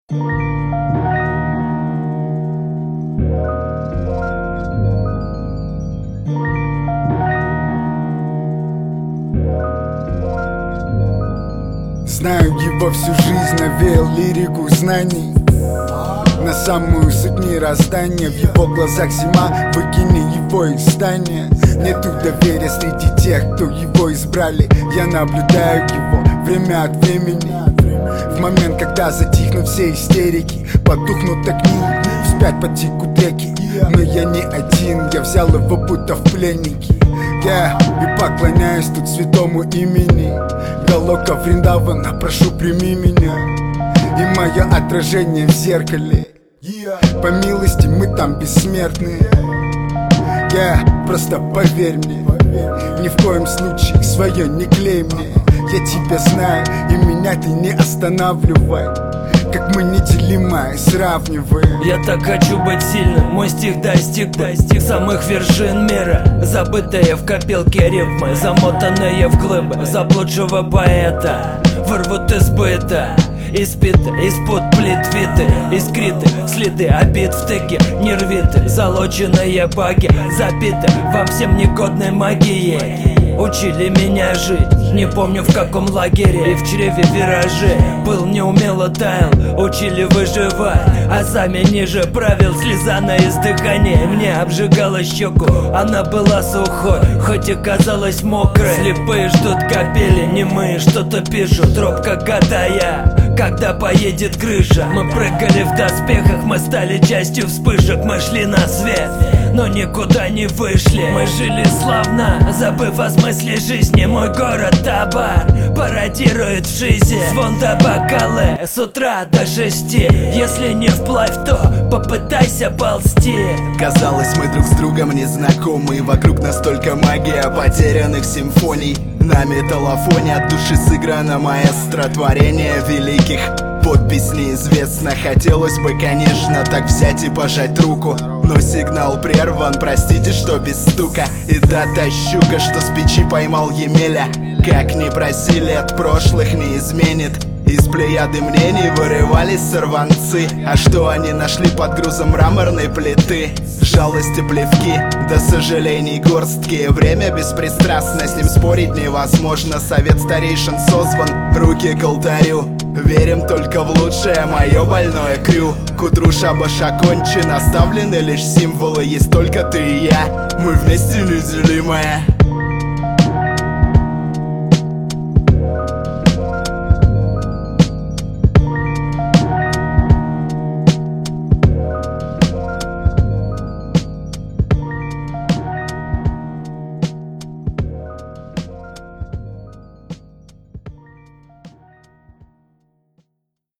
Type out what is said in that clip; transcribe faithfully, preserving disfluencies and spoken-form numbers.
Знаю его всю жизнь, навеял лирику знаний на самую суть мироздания. В его глазах зима, выкини его из здания. Нету доверия среди тех, кто его избрали. Я наблюдаю его время от времени. В момент, когда затихнут все истерики, потухнут огни, вспять потекут реки. Но я не один, я взял его будто в пленники. Я и поклоняюсь тут святому имени Галока Вриндавана, прошу, прими меня и мое отражение в зеркале. По милости мы там бессмертные. Я просто поверь мне, ни в коем случае свое не клей мне. Я тебя знаю, и меня ты не останавливай, как мы неделимое сравниваем. Я так хочу быть сильным, мой стих достиг, достиг самых вершин мира. Забытые в копилке рифмы, замотанные в глыбы заблудшего поэта, вырвут из быта. Испиты, из-под плит виты, искриты, следы обид в тыке, нервиты, залоченные баги, забиты во всем негодной магией. Учили меня жить, не помню в каком лагере, и в чреве виражи был неумело таял. Учили выживать, а сами ниже правил. Слеза на издыхании мне обжигала щеку, она была сухой, хоть и казалась мокрой. Слепые ждут капели, немые что-то пишут, робко гадая, когда поедет крыша. Мы прыгали в доспехах, мы стали частью вспышек. Мы шли на свет, но никуда не вышли. Мы жили славно, забыв о смысле жизни. Мой город Табар пародирует в жизни звон до бокалы с утра до шести. Если не вплавь, то попытайся ползти. Казалось, мы друг с другом не знакомы. Вокруг нас только магия потерянных симфоний. На металлофоне от души сыграно маэстро, творение великих. Подпись неизвестна, хотелось бы, конечно, так взять и пожать руку, но сигнал прерван, простите, что без стука. И дата щука, что с печи поймал Емеля, как ни просили, от прошлых не изменит. Из плеяды мнений вырывались сорванцы, а что они нашли под грузом мраморной плиты? Жалости плевки, до сожалений горстки. Время беспристрастно, с ним спорить невозможно. Совет старейшин созван, руки к алтарю. Верим только в лучшее, мое больное крю. К утру шабаш окончен, оставлены лишь символы. Есть только ты и я, мы вместе неделимые.